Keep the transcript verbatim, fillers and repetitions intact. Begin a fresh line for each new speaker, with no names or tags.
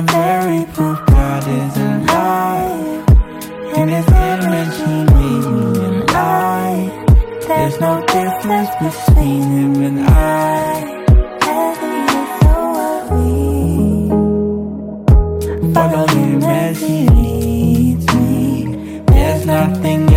very proof God is alive. In His image He made me and I. There's no difference between Him and I. Follow Him as He leads me. There's nothing